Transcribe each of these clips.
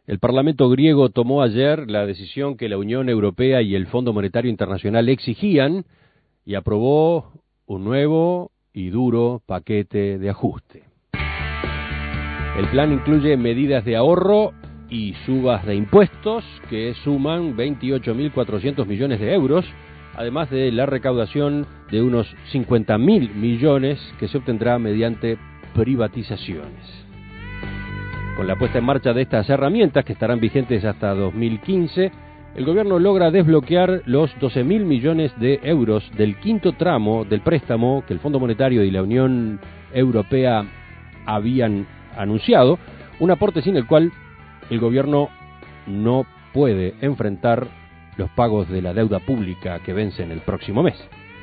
El Parlamento griego tomó ayer la decisión que la Unión Europea y el Fondo Monetario Internacional exigían y aprobó un nuevo y duro paquete de ajuste. El plan incluye medidas de ahorro y subas de impuestos que suman 28.400 millones de euros, además de la recaudación de unos 50.000 millones que se obtendrá mediante privatizaciones. Con la puesta en marcha de estas herramientas, que estarán vigentes hasta 2015, el gobierno logra desbloquear los 12.000 millones de euros del quinto tramo del préstamo que el Fondo Monetario y la Unión Europea habían anunciado, un aporte sin el cual el gobierno no puede enfrentar los pagos de la deuda pública que vencen el próximo mes.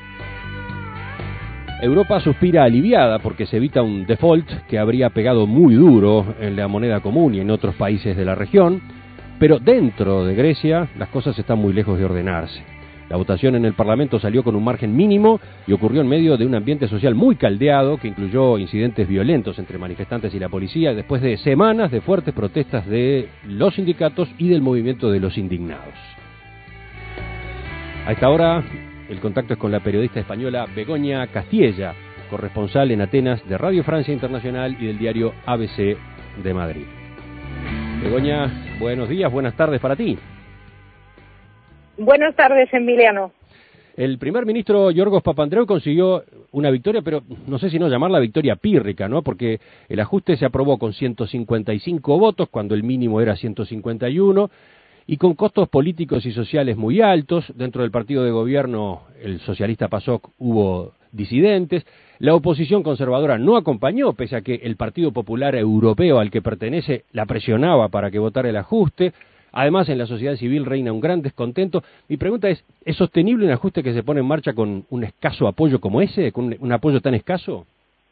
Europa suspira aliviada porque se evita un default que habría pegado muy duro en la moneda común y en otros países de la región, pero dentro de Grecia las cosas están muy lejos de ordenarse. La votación en el Parlamento salió con un margen mínimo y ocurrió en medio de un ambiente social muy caldeado que incluyó incidentes violentos entre manifestantes y la policía después de semanas de fuertes protestas de los sindicatos y del movimiento de los indignados. A esta hora el contacto es con la periodista española Begoña Castiella, corresponsal en Atenas de Radio Francia Internacional y del diario ABC de Madrid. Begoña, buenos días, buenas tardes para ti. Buenas tardes, Emiliano. El primer ministro Yorgos Papandreou consiguió una victoria, pero no sé si no llamarla victoria pírrica, ¿no? Porque el ajuste se aprobó con 155 votos, cuando el mínimo era 151, y con costos políticos y sociales muy altos. Dentro del partido de gobierno, el socialista PASOK, hubo disidentes. La oposición conservadora no acompañó, pese a que el Partido Popular Europeo al que pertenece la presionaba para que votara el ajuste. Además, en la sociedad civil reina un gran descontento. Mi pregunta ¿es sostenible un ajuste que se pone en marcha con un escaso apoyo como ese, con un apoyo tan escaso?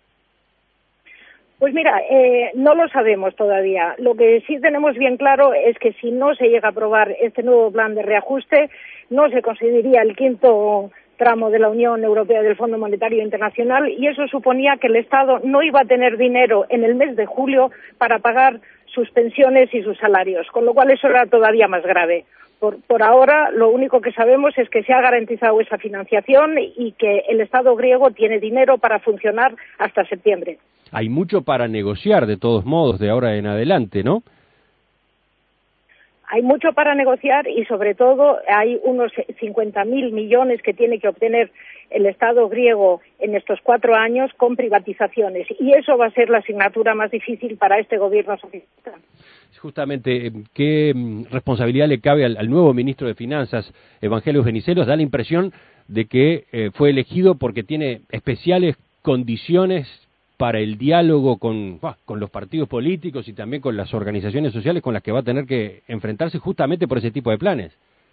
Pues mira, no lo sabemos todavía. Lo que sí tenemos bien claro es que si no se llega a aprobar este nuevo plan de reajuste, no se conseguiría el quinto tramo de la Unión Europea del Fondo Monetario Internacional, y eso suponía que el Estado no iba a tener dinero en el mes de julio para pagar sus pensiones y sus salarios, con lo cual eso era todavía más grave. Por ahora, lo único que sabemos es que se ha garantizado esa financiación y que el Estado griego tiene dinero para funcionar hasta septiembre. Hay mucho para negociar, de todos modos, de ahora en adelante, ¿no? Hay mucho para negociar y, sobre todo, hay unos 50.000 millones que tiene que obtener el Estado griego en estos 4 años con privatizaciones. Y eso va a ser la asignatura más difícil para este gobierno socialista. Justamente, ¿qué responsabilidad le cabe al nuevo ministro de Finanzas, Evangelos Venizelos? Da la impresión de que fue elegido porque tiene especiales condiciones para el diálogo con los partidos políticos y también con las organizaciones sociales con las que va a tener que enfrentarse justamente por ese tipo de planes.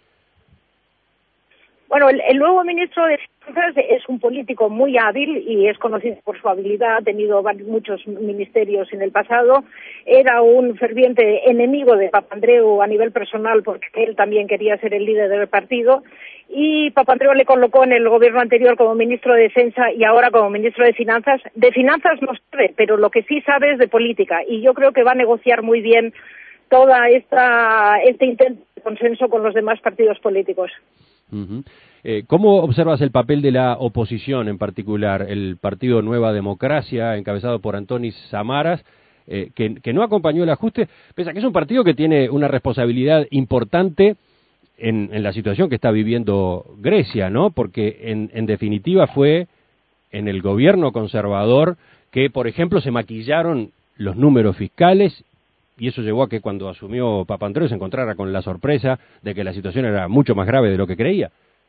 Bueno, el nuevo ministro de Finanzas es un político muy hábil y es conocido por su habilidad, ha tenido muchos ministerios en el pasado, era un ferviente enemigo de Papandreou a nivel personal porque él también quería ser el líder del partido, y Papandreou le colocó en el gobierno anterior como ministro de Defensa y ahora como ministro de Finanzas. De finanzas no sabe, pero lo que sí sabe es de política, y yo creo que va a negociar muy bien toda este intento de consenso con los demás partidos políticos. Uh-huh. ¿Cómo observas el papel de la oposición en particular, el Partido Nueva Democracia, encabezado por Antonis Samaras, que no acompañó el ajuste, pese a que es un partido que tiene una responsabilidad importante en la situación que está viviendo Grecia, ¿no? Porque en definitiva fue en el gobierno conservador que, por ejemplo, se maquillaron los números fiscales, y eso llevó a que cuando asumió Papandreou se encontrara con la sorpresa de que la situación era mucho más grave de lo que creía.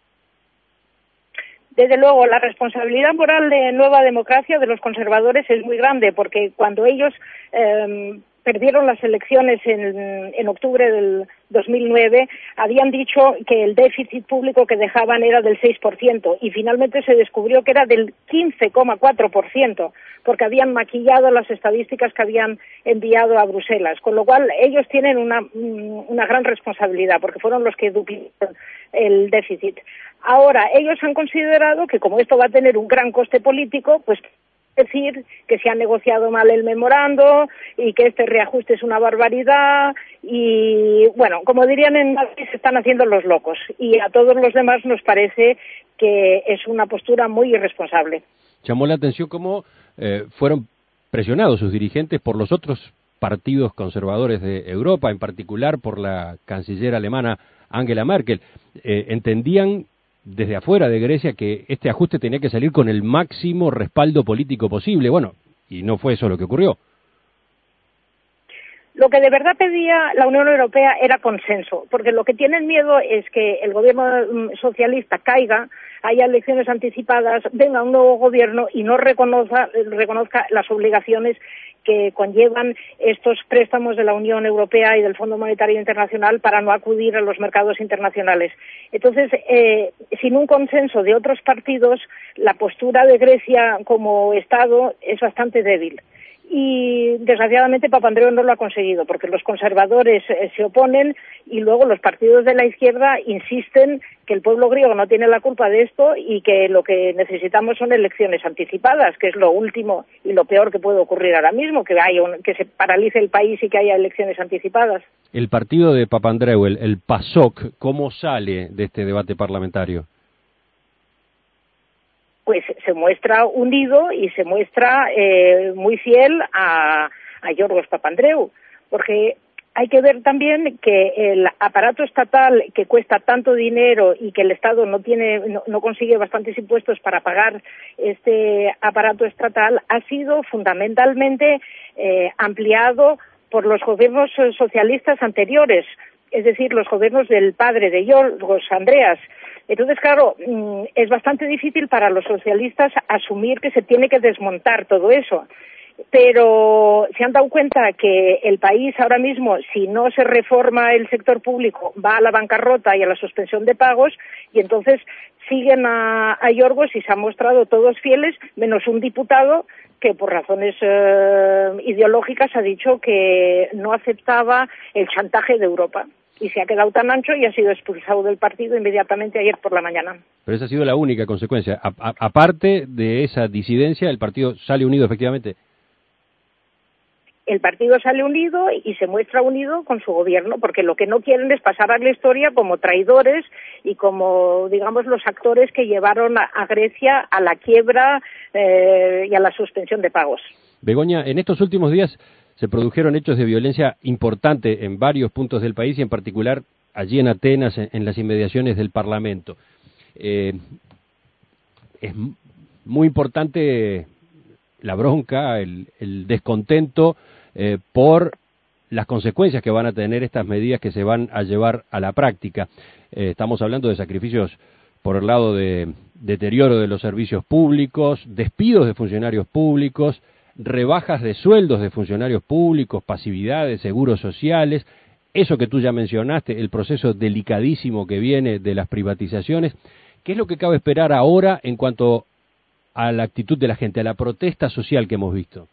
Desde luego, la responsabilidad moral de Nueva Democracia, de los conservadores, es muy grande, porque cuando ellos perdieron las elecciones en octubre del 2009, habían dicho que el déficit público que dejaban era del 6%, y finalmente se descubrió que era del 15,4%, porque habían maquillado las estadísticas que habían enviado a Bruselas, con lo cual ellos tienen una gran responsabilidad, porque fueron los que duplicaron el déficit. Ahora, ellos han considerado que como esto va a tener un gran coste político, pues decir que se ha negociado mal el memorando y que este reajuste es una barbaridad y, bueno, como dirían en Madrid, se están haciendo los locos y a todos los demás nos parece que es una postura muy irresponsable. Llamó la atención cómo fueron presionados sus dirigentes por los otros partidos conservadores de Europa, en particular por la canciller alemana Angela Merkel. Entendían desde afuera de Grecia que este ajuste tenía que salir con el máximo respaldo político posible. Bueno, y no fue eso lo que ocurrió. Lo que de verdad pedía la Unión Europea era consenso, porque lo que tienen miedo es que el gobierno socialista caiga, haya elecciones anticipadas, venga un nuevo gobierno y no reconozca las obligaciones que conllevan estos préstamos de la Unión Europea y del Fondo Monetario Internacional para no acudir a los mercados internacionales. Entonces, sin un consenso de otros partidos, la postura de Grecia como Estado es bastante débil. Y desgraciadamente Papandreou no lo ha conseguido porque los conservadores se oponen y luego los partidos de la izquierda insisten que el pueblo griego no tiene la culpa de esto y que lo que necesitamos son elecciones anticipadas, que es lo último y lo peor que puede ocurrir ahora mismo, que que se paralice el país y que haya elecciones anticipadas. El partido de Papandreou, el PASOK, ¿cómo sale de este debate parlamentario? Pues se muestra unido y se muestra muy fiel a Yorgos Papandreou, porque hay que ver también que el aparato estatal que cuesta tanto dinero y que el Estado no consigue bastantes impuestos para pagar este aparato estatal ha sido fundamentalmente ampliado por los gobiernos socialistas anteriores, es decir, los gobiernos del padre de Yorgos, Andreas. Entonces, claro, es bastante difícil para los socialistas asumir que se tiene que desmontar todo eso. Pero se han dado cuenta que el país ahora mismo, si no se reforma el sector público, va a la bancarrota y a la suspensión de pagos, y entonces siguen a Yorgos y se han mostrado todos fieles, menos un diputado que por razones ideológicas ha dicho que no aceptaba el chantaje de Europa. Y se ha quedado tan ancho y ha sido expulsado del partido inmediatamente ayer por la mañana. Pero esa ha sido la única consecuencia. Aparte de esa disidencia, ¿el partido sale unido efectivamente? El partido sale unido y se muestra unido con su gobierno, porque lo que no quieren es pasar a la historia como traidores y como, digamos, los actores que llevaron a Grecia a la quiebra y a la suspensión de pagos. Begoña, en estos últimos días se produjeron hechos de violencia importante en varios puntos del país y en particular allí en Atenas, en las inmediaciones del Parlamento. Es muy importante la bronca, el descontento por las consecuencias que van a tener estas medidas que se van a llevar a la práctica. Estamos hablando de sacrificios por el lado de deterioro de los servicios públicos, despidos de funcionarios públicos, rebajas de sueldos de funcionarios públicos, pasividades, seguros sociales, eso que tú ya mencionaste, el proceso delicadísimo que viene de las privatizaciones. ¿Qué es lo que cabe esperar ahora en cuanto a la actitud de la gente, a la protesta social que hemos visto?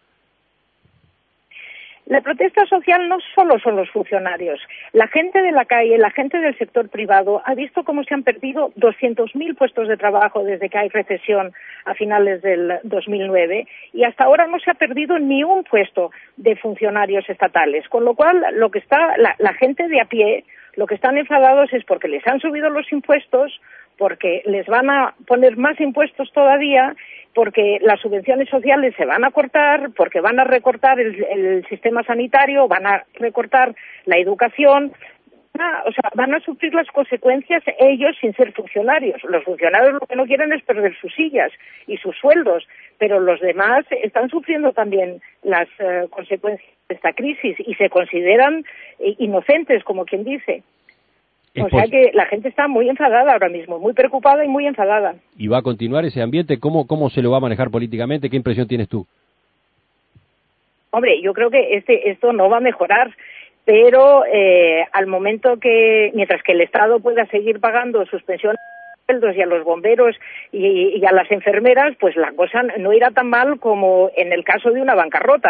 La protesta social no solo son los funcionarios. La gente de la calle, la gente del sector privado ha visto cómo se han perdido 200.000 puestos de trabajo desde que hay recesión a finales del 2009 y hasta ahora no se ha perdido ni un puesto de funcionarios estatales. Con lo cual, lo que está la gente de a pie, lo que están enfadados es porque les han subido los impuestos, porque les van a poner más impuestos todavía, porque las subvenciones sociales se van a cortar, porque van a recortar el sistema sanitario, van a recortar la educación, o sea, van a sufrir las consecuencias ellos sin ser funcionarios. Los funcionarios lo que no quieren es perder sus sillas y sus sueldos, pero los demás están sufriendo también las consecuencias de esta crisis y se consideran inocentes, como quien dice. O sea que la gente está muy enfadada ahora mismo, muy preocupada y muy enfadada. ¿Y va a continuar ese ambiente? ¿Cómo se lo va a manejar políticamente? ¿Qué impresión tienes tú? Hombre, yo creo que esto no va a mejorar, pero al momento que, mientras que el Estado pueda seguir pagando sus pensiones y a los bomberos y a las enfermeras, pues la cosa no irá tan mal como en el caso de una bancarrota,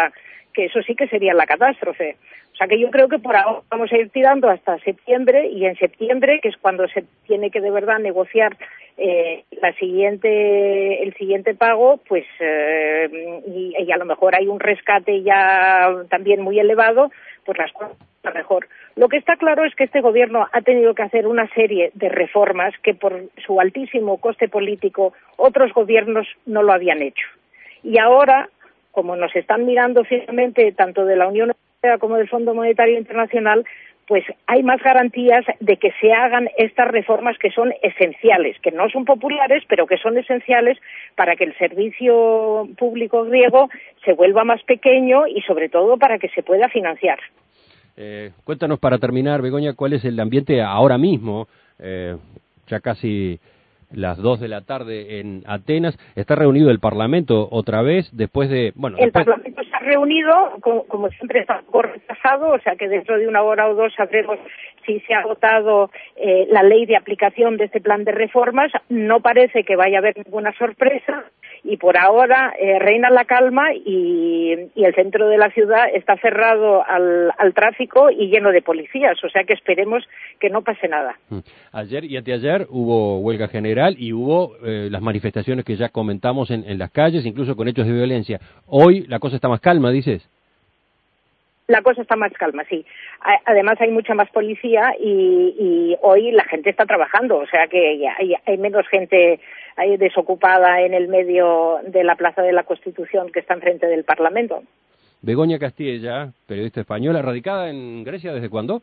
que eso sí que sería la catástrofe. O sea que yo creo que por ahora vamos a ir tirando hasta septiembre, y en septiembre, que es cuando se tiene que de verdad negociar el siguiente pago, pues y a lo mejor hay un rescate ya también muy elevado, pues las cosas están mejor. Lo que está claro es que este gobierno ha tenido que hacer una serie de reformas que por su altísimo coste político otros gobiernos no lo habían hecho. Y ahora, como nos están mirando fijamente tanto de la Unión Europea como del Fondo Monetario Internacional, pues hay más garantías de que se hagan estas reformas que son esenciales, que no son populares, pero que son esenciales para que el servicio público griego se vuelva más pequeño y sobre todo para que se pueda financiar. Cuéntanos para terminar, Begoña, cuál es el ambiente ahora mismo, ya casi las 2 de la tarde en Atenas. Está reunido el Parlamento otra vez después de... El Parlamento se ha reunido, como siempre está un poco retrasado, o sea que dentro de una hora o dos sabremos si se ha votado la ley de aplicación de este plan de reformas. No parece que vaya a haber ninguna sorpresa y por ahora reina la calma y el centro de la ciudad está cerrado al tráfico y lleno de policías, o sea que esperemos que no pase nada. Ayer y anteayer hubo huelga general y hubo las manifestaciones que ya comentamos en las calles, incluso con hechos de violencia. Hoy la cosa está más calma, dices. La cosa está más calma, sí. Además hay mucha más policía y hoy la gente está trabajando, o sea que hay menos gente desocupada en el medio de la Plaza de la Constitución que está enfrente del Parlamento. Begoña Castilla, periodista española, radicada en Grecia, ¿desde cuándo?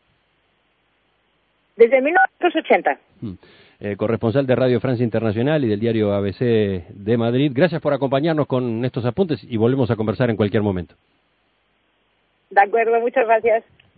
Desde 1980. Corresponsal de Radio Francia Internacional y del diario ABC de Madrid. Gracias por acompañarnos con estos apuntes y volvemos a conversar en cualquier momento. De acuerdo, muchas gracias.